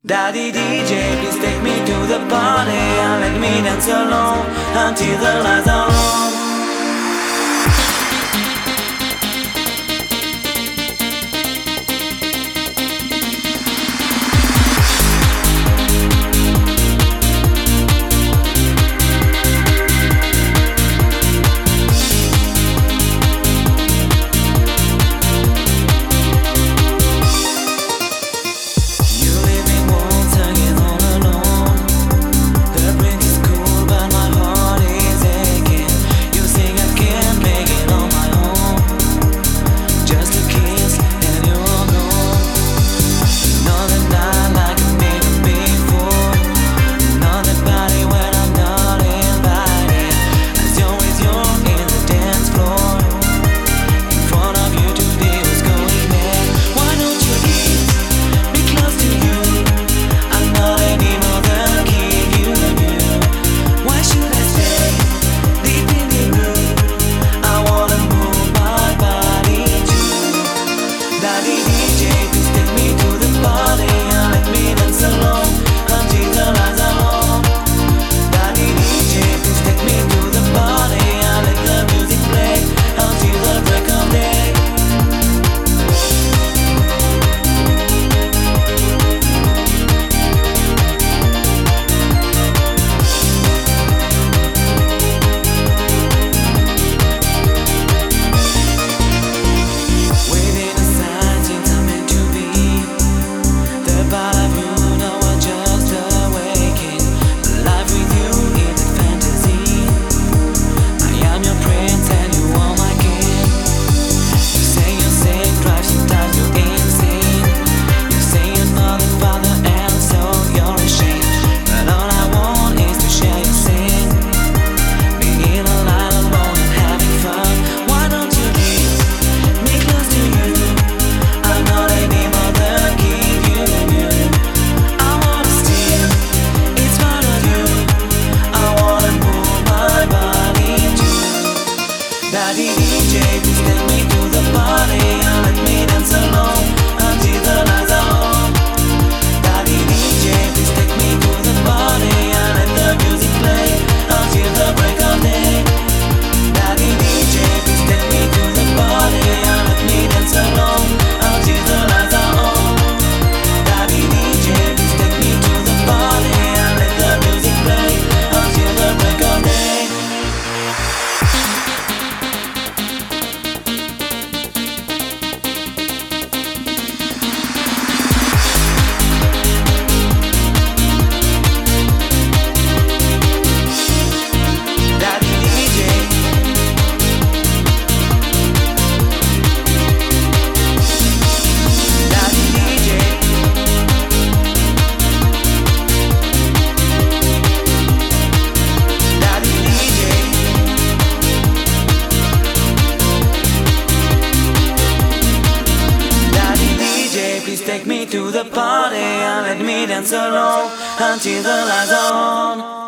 Daddy DJ, please take me to the party and let me dance alone until the lights are on. Daddy DJ, please take me to the party and let me dance alone until the lights are on. Daddy DJ, please take me to the party and let the music play until the break of day. Daddy DJ, please take me to the party and let me dance alone until the lights are on. Daddy DJ, please take me to the party and let the music play until the break of day. Please take me to the party and let me dance alone until the lights are on.